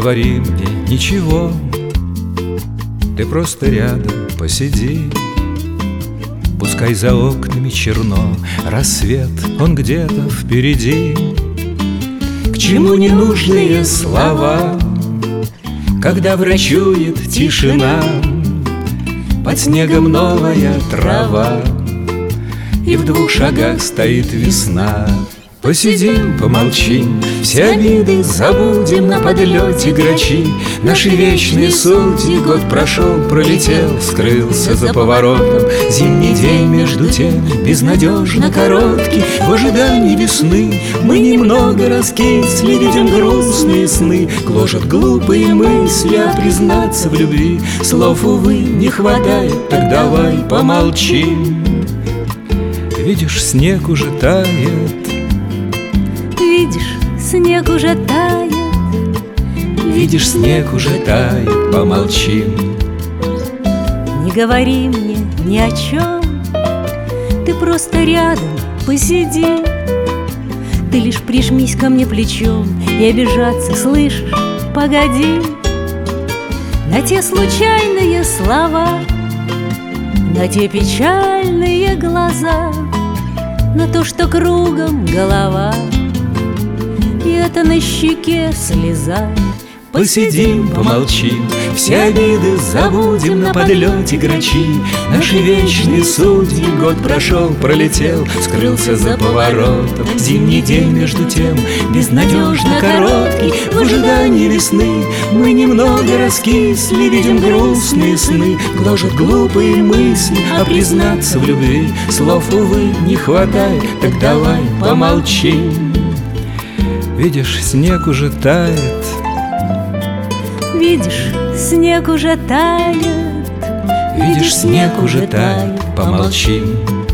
говори мне ничего, ты просто рядом посиди. Пускай за окнами черно, рассвет, он где-то впереди. К чему ненужные слова, когда врачует тишина? Под снегом новая трава, и в 2 шагах стоит весна. Посидим, помолчим, все обиды забудем на подлете грачи. Наши вечные судьи, год прошел, пролетел, скрылся за поворотом. Зимний день между тем безнадежно короткий. В ожидании весны мы немного раскисли, видим грустные сны, гложат глупые мысли, а признаться в любви слов, увы, не хватает, так давай помолчим. Видишь, снег уже тает. Видишь, снег уже тает. Видишь, снег уже тает, помолчим. Не говори мне ни о чем, ты просто рядом посиди. Ты лишь прижмись ко мне плечом и обижаться, слышишь, погоди. На те случайные слова, на те печальные глаза, на то, что кругом голова, и это на щеке слеза. Посидим, помолчим, все обиды забудем на подлете грачи. Наши вечные судьи, год прошел, пролетел, скрылся за поворотом. Зимний день между тем безнадежно короткий. В ожидании весны мы немного раскисли, видим грустные сны, гложат глупые мысли, а признаться в любви слов, увы, не хватает, так давай помолчим. Видишь, снег уже тает. Видишь, снег уже тает. Видишь, снег уже тает, помолчим.